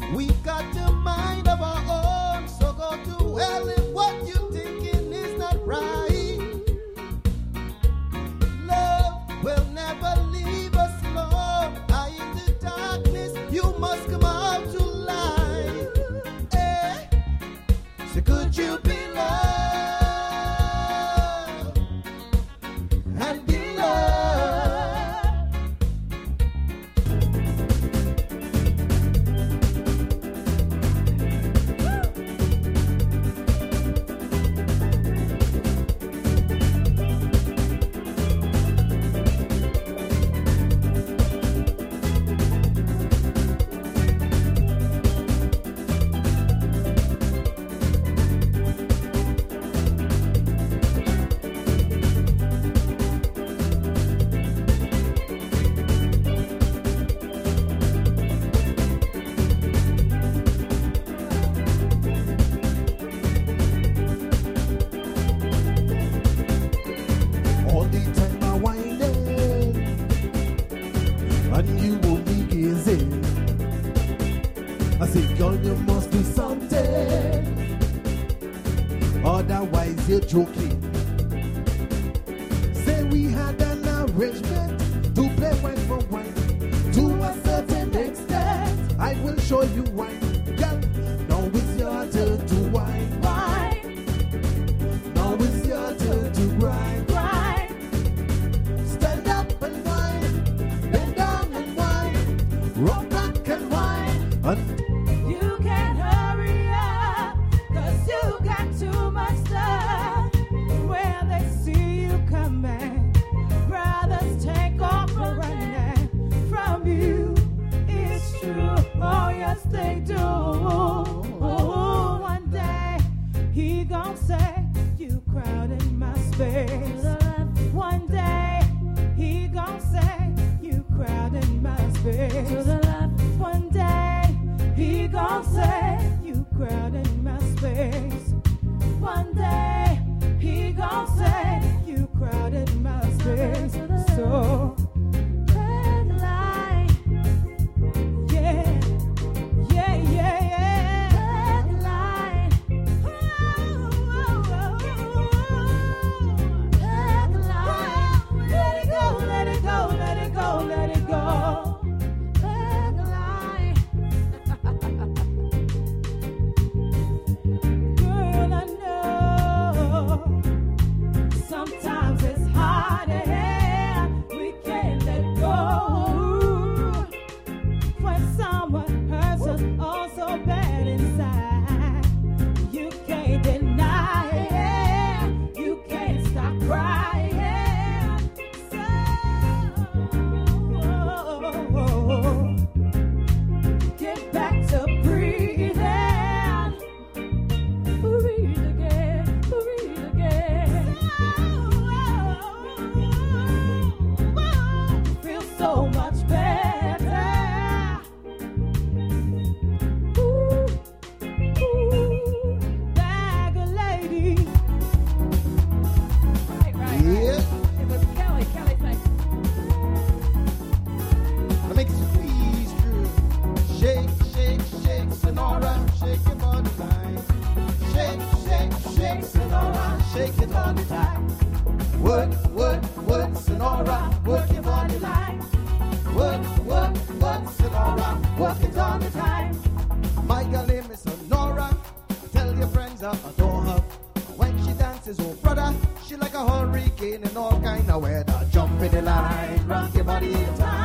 We got a mind of our own, so go to hell if what you're thinking is not right. Love will never leave us alone. Eye in the darkness, you must come out to light. Eh? So could you be loved and be loved? All the time I whining, and you only gazing. I say, girl, you must do something, otherwise you're joking. Say we had an arrangement to play wine for wine to a certain extent. I will show you why. Girl, now it's your turn to wine. Now it's your turn to grind. Stand up and whine, bend down and whine, rock back and whine. You can't hurry up, 'cause you got too much stuff. Where they see you coming, brothers take off running from you. It's true, oh yes they do. One day he gon' say you crowded my space. One day he gon' say you crowded my space. One day he gon' say you crowded my space. One day he gon' say you crowded my space. So red light, yeah, yeah, yeah, yeah. Red light, red light. Let it go, let it go, let it go, let it go. Red light. Girl, I know sometimes it's hard to have. We can't let go. When someone hurts us all so bad inside, you can't deny it. You can't stop crying. So get back to breathing. Breathe again, breathe again. Feel so much better. Ooh, bag a lady. Right. Yeah, It was Kelly. Kelly's like, I make it squeeze through. Shake, shake, shake, Sonora, shake your body line. Shake, shake, shake, Sonora, shake it all the time. Work, work, work, Sonora, work your body line. Work, work, work, Sonora, work it all the time. My girl name is Sonora. Tell your friends I adore her. When she dances, oh brother, she like a hurricane in all kind of weather. Jump in the line, rock your body in time.